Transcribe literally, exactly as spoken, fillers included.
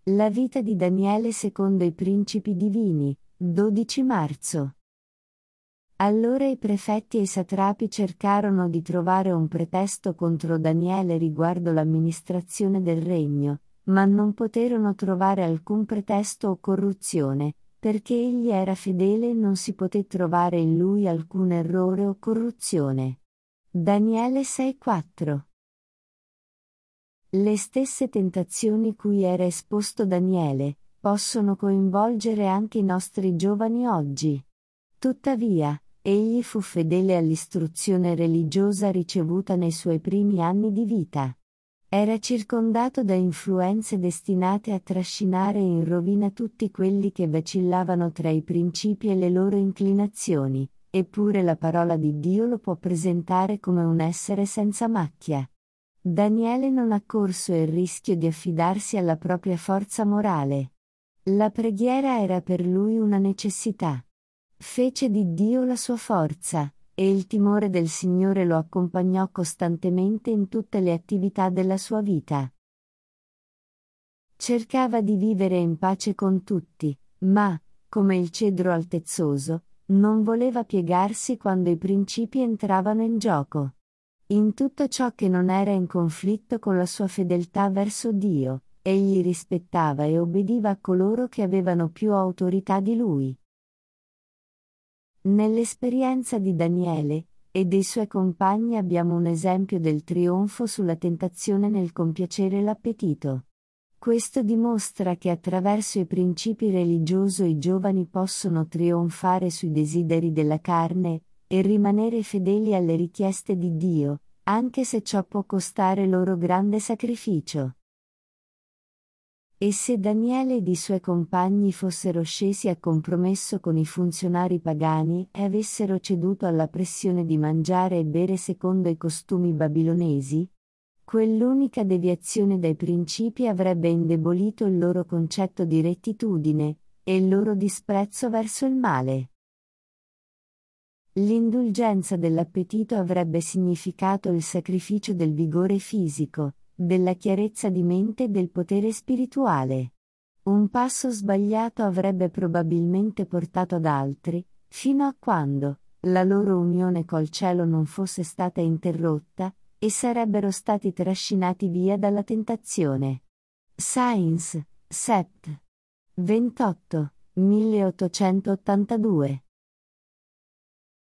La vita di Daniele secondo i principi divini, dodici marzo. Allora i prefetti e i satrapi cercarono di trovare un pretesto contro Daniele riguardo l'amministrazione del regno, ma non poterono trovare alcun pretesto o corruzione, perché egli era fedele e non si poté trovare in lui alcun errore o corruzione. Daniele sei quattro. Le stesse tentazioni cui era esposto Daniele, possono coinvolgere anche i nostri giovani oggi. Tuttavia, egli fu fedele all'istruzione religiosa ricevuta nei suoi primi anni di vita. Era circondato da influenze destinate a trascinare in rovina tutti quelli che vacillavano tra i principi e le loro inclinazioni, eppure la parola di Dio lo può presentare come un essere senza macchia. Daniele non ha corso il rischio di affidarsi alla propria forza morale. La preghiera era per lui una necessità. Fece di Dio la sua forza, e il timore del Signore lo accompagnò costantemente in tutte le attività della sua vita. Cercava di vivere in pace con tutti, ma, come il cedro altezzoso, non voleva piegarsi quando i principi entravano in gioco. In tutto ciò che non era in conflitto con la sua fedeltà verso Dio, egli rispettava e obbediva a coloro che avevano più autorità di lui. Nell'esperienza di Daniele e dei suoi compagni abbiamo un esempio del trionfo sulla tentazione nel compiacere l'appetito. Questo dimostra che attraverso i principi religiosi i giovani possono trionfare sui desideri della carne, e rimanere fedeli alle richieste di Dio, anche se ciò può costare loro grande sacrificio. E se Daniele ed i suoi compagni fossero scesi a compromesso con i funzionari pagani e avessero ceduto alla pressione di mangiare e bere secondo i costumi babilonesi? Quell'unica deviazione dai principi avrebbe indebolito il loro concetto di rettitudine, e il loro disprezzo verso il male. L'indulgenza dell'appetito avrebbe significato il sacrificio del vigore fisico, della chiarezza di mente e del potere spirituale. Un passo sbagliato avrebbe probabilmente portato ad altri, fino a quando la loro unione col cielo non fosse stata interrotta, e sarebbero stati trascinati via dalla tentazione. Sainz, Sept. ventotto, milleottocentottantadue.